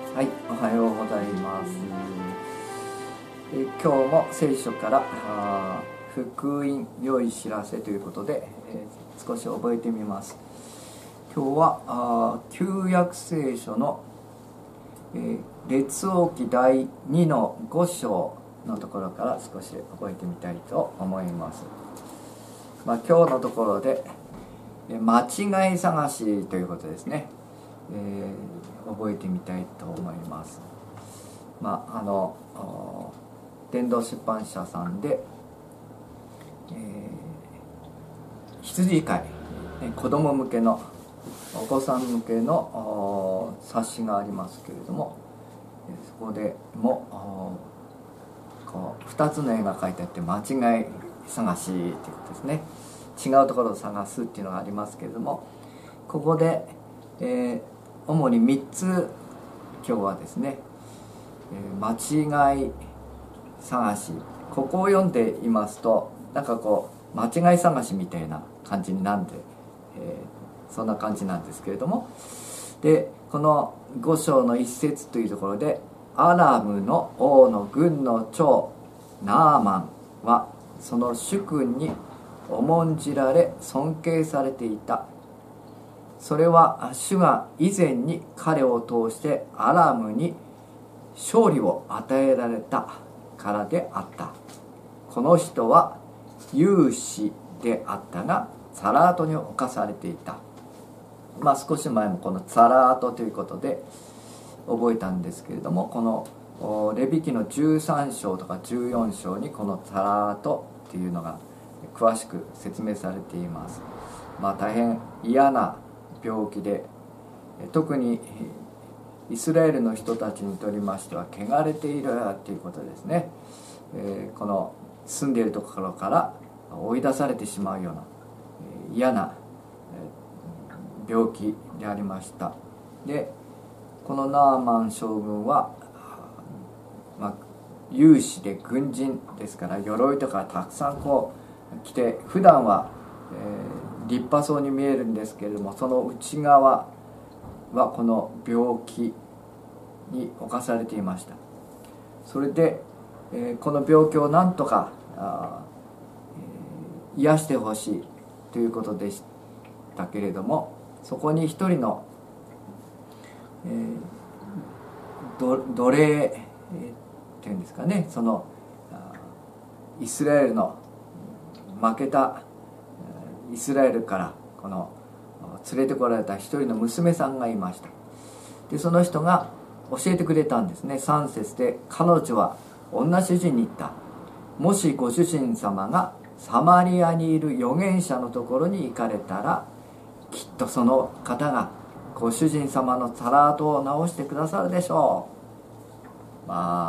はい、おはようございます。今日も聖書から福音良い知らせということで、少し覚えてみます。今日は旧約聖書の、列王記第2の5章のところから少し覚えてみたいと思います。今日のところで間違い探しということですね。覚えてみたいと思います。伝道出版社さんで、羊飼い、子供向けのお子さん向けの冊子がありますけれども、そこでも2つの絵が描いてあって間違い探しということですね。違うところを探すっていうのがありますけれども、ここで、主に3つ今日はですね、間違い探し、ここを読んでいますとなんか間違い探しみたいな感じになって、そんな感じなんですけれども、でこの5章の一節というところで、アラムの王の軍の長ナーマンはその主君に重んじられ尊敬されていた。それは主が以前に彼を通してアラムに勝利を与えられたからであった。この人は勇士であったがツァラートに侵されていた。少し前もこのツァラートということで覚えたんですけれども、このレビ記の13章とか14章にこのツァラートっていうのが詳しく説明されています。大変嫌な病気で、特にイスラエルの人たちにとりましては汚れているということですね。この住んでいるところから追い出されてしまうような嫌な病気でありました。でこのナーマン将軍は、勇士で軍人ですから鎧とかたくさん着て、普段は、立派そうに見えるんですけれども、その内側はこの病気に侵されていました。それで、この病気をなんとか癒してほしいということでしたけれども、そこに一人の、奴隷、っていうんですかね、そのイスラエルの負けたイスラエルからこの連れてこられた一人の娘さんがいました。でその人が教えてくれたんですね。3節で彼女は女主人に言った。もしご主人様がサマリアにいる預言者のところに行かれたら、きっとその方がご主人様のツァラートを直してくださるでしょう。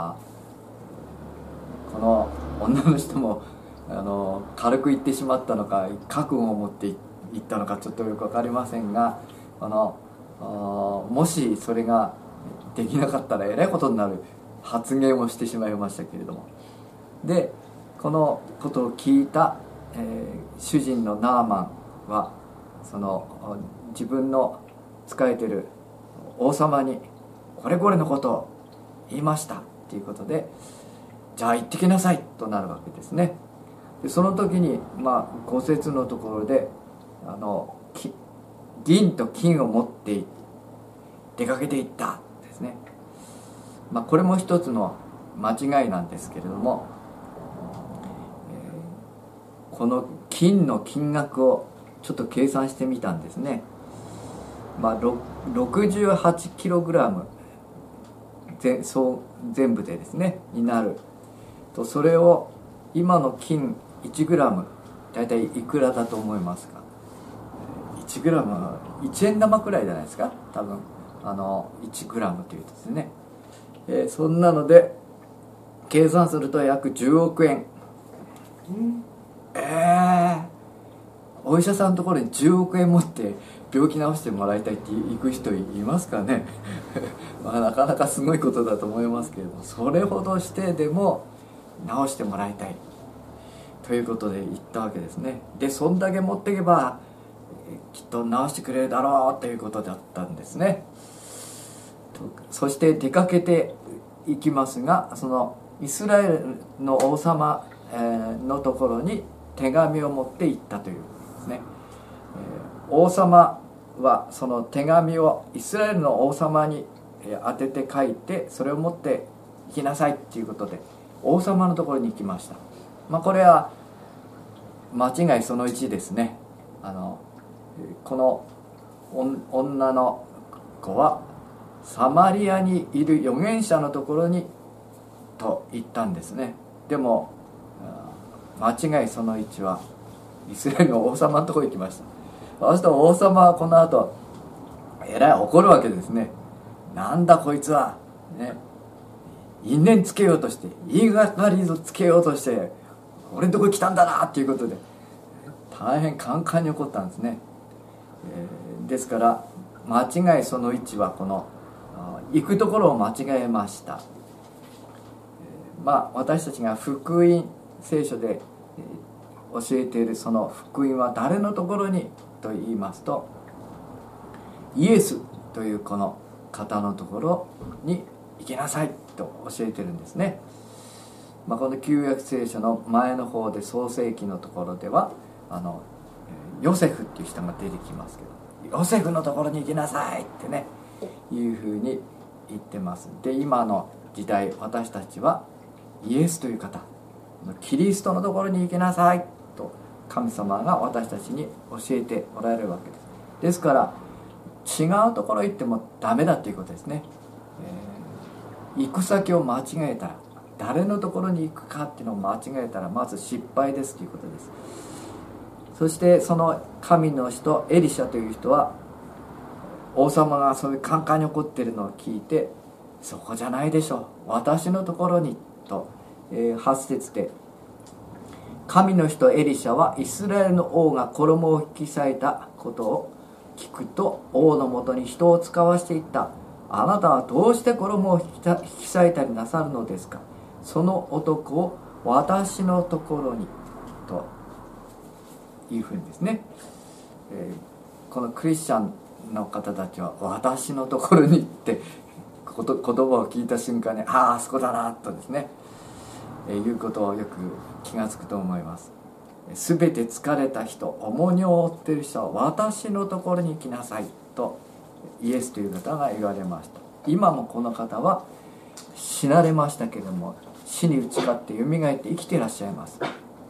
この女の人も軽く言ってしまったのか覚悟を持って言ったのかちょっとよく分かりませんが、もしそれができなかったらえらいことになる発言をしてしまいましたけれども、でこのことを聞いた、主人のナーマンはその自分の仕えている王様にこれこれのことを言いましたということで、じゃあ行ってきなさいとなるわけですね。でその時に5節のところで銀と金を持って出かけていったですね。これも一つの間違いなんですけれども、この金の金額をちょっと計算してみたんですね。68キログラム全部でですねになると、それを今の金1グラムだいたいいくらだと思いますか？1グラム1円玉くらいじゃないですか、多分1グラムというとですね、そんなので計算すると約10億円。お医者さんのところに10億円持って病気治してもらいたいって行く人いますかねなかなかすごいことだと思いますけれども、それほどしてでも治してもらいたいということで言ったわけですね。でそんだけ持っていけばきっと治してくれるだろうということだったんですね。 そして出かけていきますが、そのイスラエルの王様のところに手紙を持って行ったというですね。王様はその手紙をイスラエルの王様に当てて書いて、それを持って行きなさいっていうことで王様のところに行きました。これは間違いその1ですね。この女の子はサマリアにいる預言者のところにと言ったんですね。でも間違いその1はイスラエルの王様のところに行きました。そうすると王様はこの後えらい怒るわけですね。なんだこいつは、ね、因縁つけようとして、言いがかりをつけようとして俺のとこに来たんだなっていうことで大変カンカンに怒ったんですね。ですから間違いその1はこの行くところを間違えました。私たちが福音聖書で教えているその福音は誰のところにと言いますと、イエスというこの方のところに行きなさいと教えてるんですね。この旧約聖書の前の方で創世記のところではヨセフっていう人が出てきますけど、ヨセフのところに行きなさいってねいうふうに言ってます。で今の時代私たちはイエスという方、キリストのところに行きなさいと神様が私たちに教えておられるわけです。ですから違うところ行ってもダメだということですね。行く先を間違えたら、誰のところに行くかっていうのを間違えたらまず失敗ですということです。そしてその神の人エリシャという人は王様がそういうカンカンに怒っているのを聞いて、そこじゃないでしょう、私のところにと、8節で、神の人エリシャはイスラエルの王が衣を引き裂いたことを聞くと王のもとに人を使わしていった。あなたはどうして衣を引き裂いたりなさるのですか。その男を私のところにというふうにですね、このクリスチャンの方たちは私のところに行って言葉を聞いた瞬間にあそこだなとですね、いうことをよく気がつくと思います。すべて疲れた人、重荷を負っている人は私のところに来なさいとイエスという方が言われました。今もこの方は死なれましたけれども、死に打ち勝ってよみがえって生きていらっしゃいます。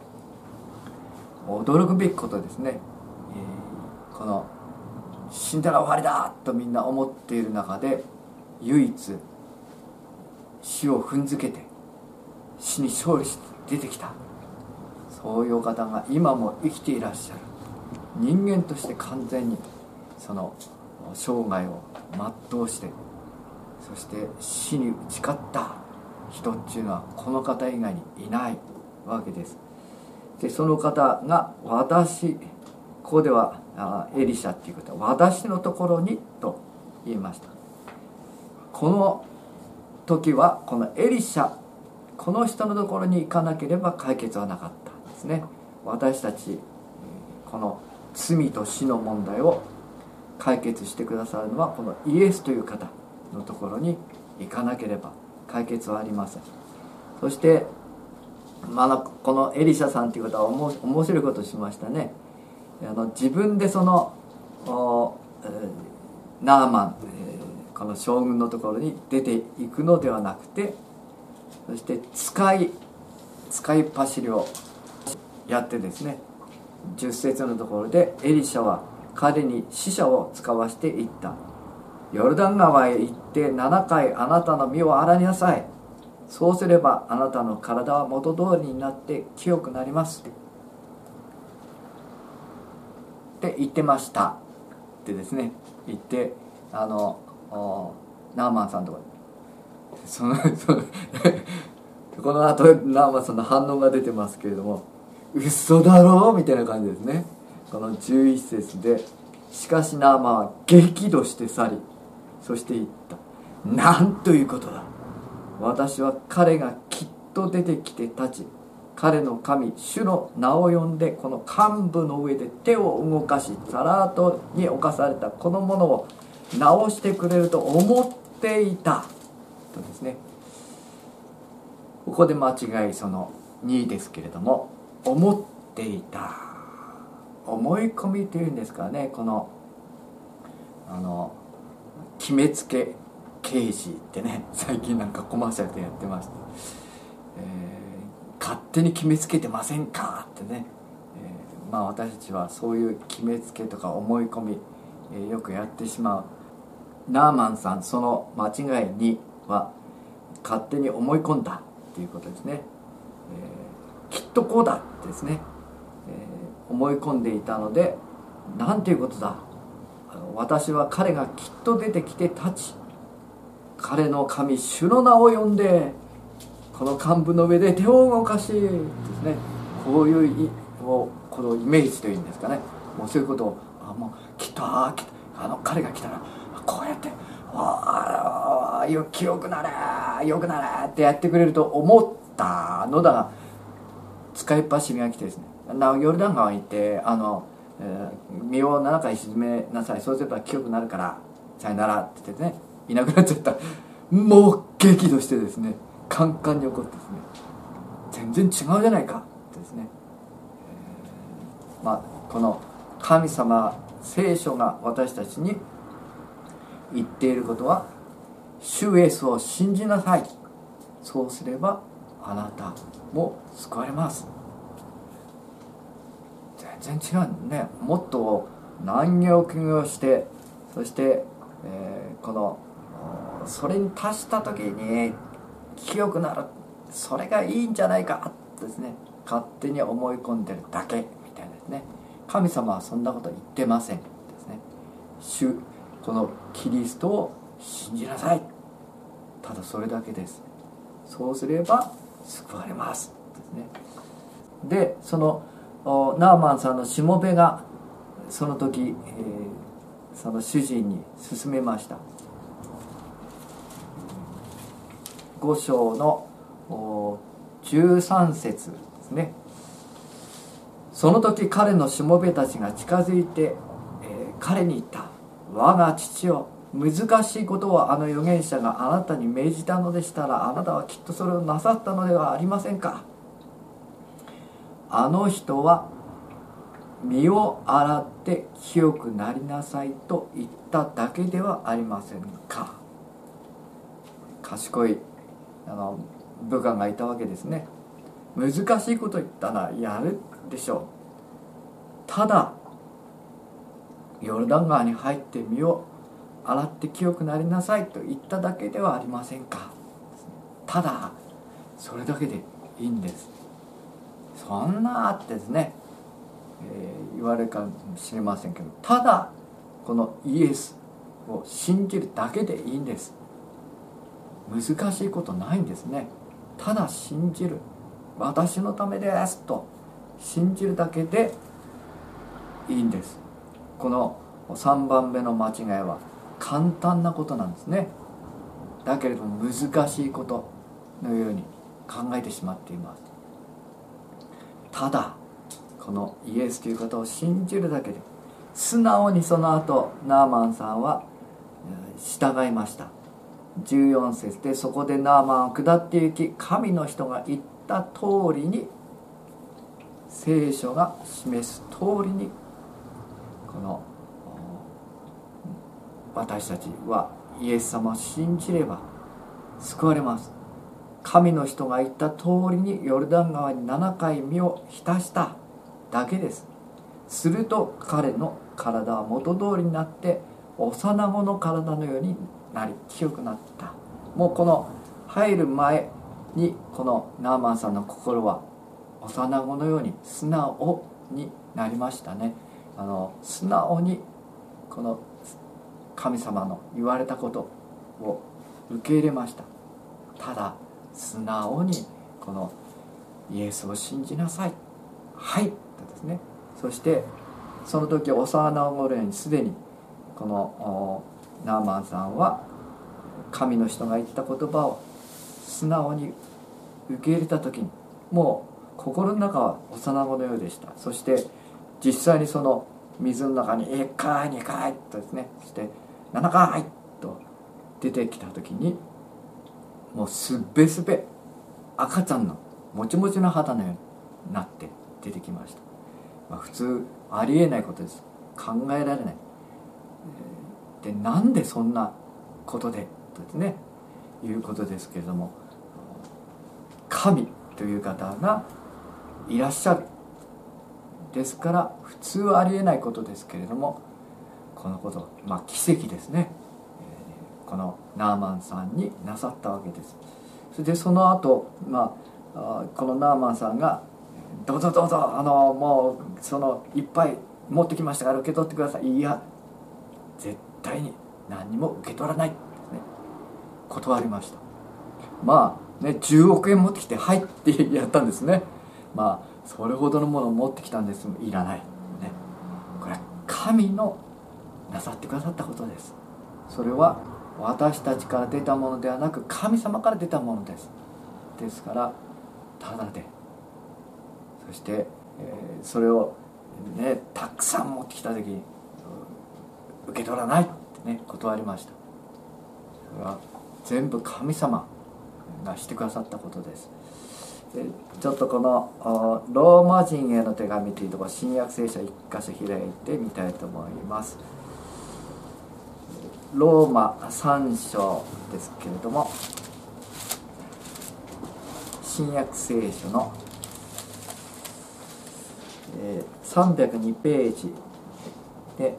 驚くべきことですね。この死んだら終わりだとみんな思っている中で、唯一死を踏んづけて死に勝利して出てきた、そういう方が今も生きていらっしゃる。人間として完全にその生涯を全うして、そして死に打ち勝った人っていうのはこの方以外にいないわけです。でその方が私、ここではエリシャっていう方は私のところにと言いました。この時はこのエリシャ、この人のところに行かなければ解決はなかったんですね。私たちこの罪と死の問題を解決してくださるのはこのイエスという方のところに行かなければ解決はありません。そしてこのエリシャさんという方は面白いことをしましたね。自分でそのナーマン、この将軍のところに出ていくのではなくて、そして使いっ走りをやってですね、10節のところでエリシャは彼に使者を使わしていった。ヨルダン川へ行って7回あなたの身を洗いなさい。そうすればあなたの体は元通りになって清くなりますって言ってましたってですね言って、ナーマンさんとかこの後ナーマンさんの反応が出てますけれども、嘘だろうみたいな感じですね。この11節で、しかしナーマンは激怒して去り、そして言った。なんということだ。私は彼がきっと出てきて立ち、彼の神主の名を呼んでこの幹部の上で手を動かし、サラートに侵されたこの者を直してくれると思っっていたとですね、ここで間違いその2ですけれども、思っていた、思い込みというんですかね、この決めつけ刑事ってね、最近なんかコマーシャルでやってました、勝手に決めつけてませんかってね、私たちはそういう決めつけとか思い込み、よくやってしまう。ナーマンさん、その間違いには勝手に思い込んだっていうことですね、きっとこうだってですね、思い込んでいたので、なんていうことだ、私は彼がきっと出てきて立ち、彼の神主の名を呼んでこの幹部の上で手を動かしですね、こういうこのイメージというんですかね、もうそういうことをもうきっと彼が来たらこうやって清くなれよくなれってやってくれると思ったのだが、使いっ走りが来てですね、ヨルダン川に行って身を7回沈めなさい、そうすれば清くなるからさよならって言ってね、いなくなっちゃった。もう激怒してですね、カンカンに怒ってですね、全然違うじゃないかってですね、この神様、聖書が私たちに言っていることは、主イエスを信じなさい、そうすればあなたも救われます。全然違うね。もっと難行苦行して、そして、それに達した時に清くなる、それがいいんじゃないかってですね、勝手に思い込んでるだけみたいですね。神様はそんなこと言ってませんですね。このキリストを信じなさい、ただそれだけです。そうすれば救われますですね。で、そのナーマンさんのしもべがその時、その主人に勧めました。5章の13節ですね。その時彼のしもべたちが近づいて、彼に言った。我が父よ、難しいことをあの預言者があなたに命じたのでしたら、あなたはきっとそれをなさったのではありませんか。あの人は身を洗って清くなりなさいと言っただけではありませんか。賢い部下がいたわけですね。難しいこと言ったらやるでしょう。ただヨルダン川に入って身を洗って清くなりなさいと言っただけではありませんか。ただそれだけでいいんです。そんなってですね、言われるかもしれませんけど、ただこのイエスを信じるだけでいいんです。難しいことないんですね。ただ信じる、私のためですと信じるだけでいいんです。この3番目の間違いは簡単なことなんですね。だけれども難しいことのように考えてしまっています。ただこのイエスという方を信じるだけで、素直にその後ナーマンさんは従いました。14節で、そこでナーマンは下って行き、神の人が言った通りに、聖書が示す通りに、この私たちはイエス様を信じれば救われます。神の人が言った通りにヨルダン川に7回身を浸しただけです。すると彼の体は元通りになって、幼子の体のようになり清くなった。もうこの入る前にこのナーマンさんの心は幼子のように素直になりましたね。素直にこの神様の言われたことを受け入れました。ただ素直にこのイエスを信じなさい、はいとですね。そしてその時幼子のようにすでにこのナーマンさんは神の人が言った言葉を素直に受け入れた時に、もう心の中は幼子のようでした。そして実際にその水の中に1回2回とですね、そして7回と出てきた時にもうすっべすべ赤ちゃんのもちもちの肌のようになって出てきました。普通ありえないことです。考えられない。で、なんでそんなことでとですねいうことですけれども、神という方がいらっしゃる。ですから普通はありえないことですけれども、このこと、奇跡ですね、このナーマンさんになさったわけです。それでその後、このナーマンさんが「どうぞどうぞ、もうそのいっぱい持ってきましたから受け取ってください」「いや絶対に何にも受け取らない」ですね、断りました。10億円持ってきて「はい」ってやったんですね。それほどのものを持ってきたんです。いらない、ね、これは神のなさってくださったことです。それは私たちから出たものではなく神様から出たものです。ですからただで、そして、それを、たくさん持ってきた時に受け取らないって断りました。それは全部神様がしてくださったことです。ちょっとこのローマ人への手紙というところ、新約聖書1箇所開いてみたいと思います。ローマ3章ですけれども、新約聖書の302ページで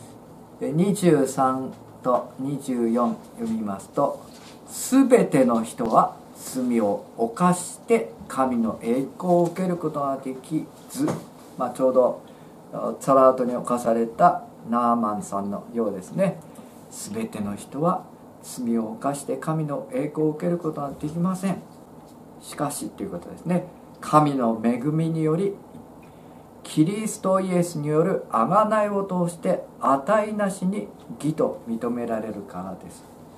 23と24読みますと、すべての人は罪を犯して神の栄光を受けることができず、ちょうどサラートに侵されたナーマンさんのようですね。すべての人は罪を犯して神の栄光を受けることができません。しかしということですね、神の恵みによりキリストイエスによる贖いを通して値なしに義と認められるからです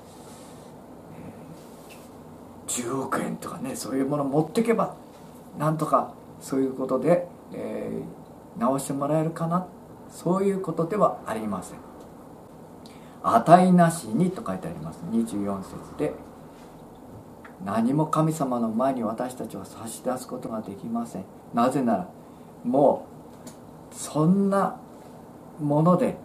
。10億円とかそういうものを持っていけばなんとかそういうことで、直してもらえるかな、そういうことではありません。値なしにと書いてあります。24節で、何も神様の前に私たちは差し出すことができません。なぜならもうそんなもので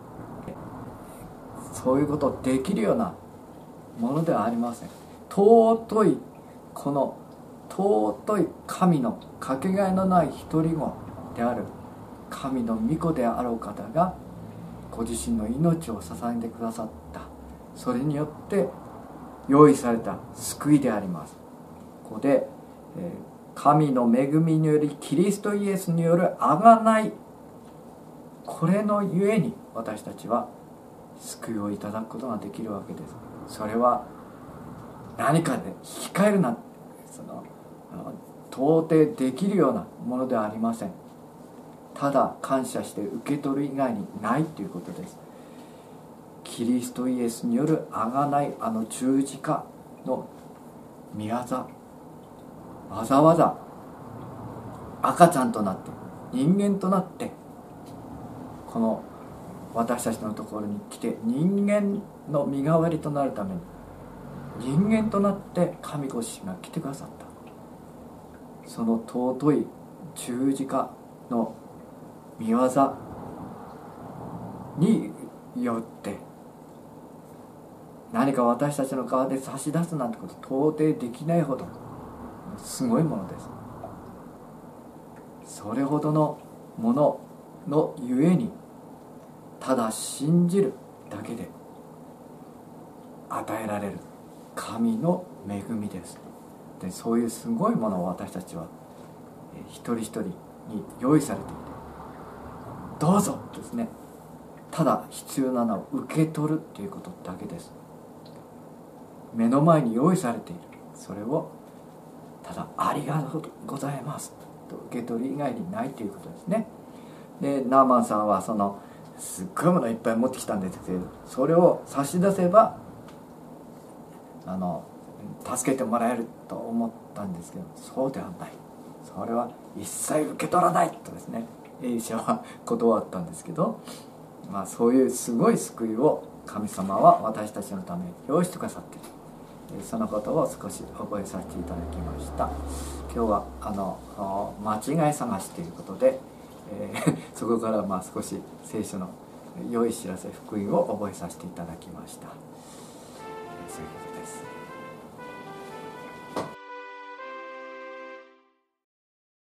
そういうことできるようなものではありません。尊い、この尊い神のかけがえのない一人子である神の御子であろう方がご自身の命を捧げてくださった、それによって用意された救いであります。ここで、神の恵みによりキリストイエスによる贖い、これのゆえに私たちは救いをいただくことができるわけです。それは何かで引き換えるな、到底できるようなものではありません。ただ感謝して受け取る以外にないということです。キリストイエスによる贖い、十字架の御業、わざわざ赤ちゃんとなって人間となってこの私たちのところに来て人間の身代わりとなるために人間となって神ご自身が来てくださった。その尊い十字架の御業によって何か私たちの側で差し出すなんてこと到底できないほどすごいものです。それほどのもののゆえにただ信じるだけで与えられる神の恵みです。で、そういうすごいものを私たちは一人一人に用意されていて、どうぞですね、ただ必要なのを受け取るということだけです。目の前に用意されている、それをただありがとうございますと受け取り以外にないということですね。で、ナーマンさんはそのすっごいものをいっぱい持ってきたんですけど、それを差し出せば助けてもらえると思ったんですけど、そうではない。それは一切受け取らないとですね、エリシャは断ったんですけど、そういうすごい救いを神様は私たちのために用意してくださっている、そのことを少し覚えさせていただきました。今日は間違い探しということで、そこから少し聖書の良い知らせ福音を覚えさせていただきました。そういうことです。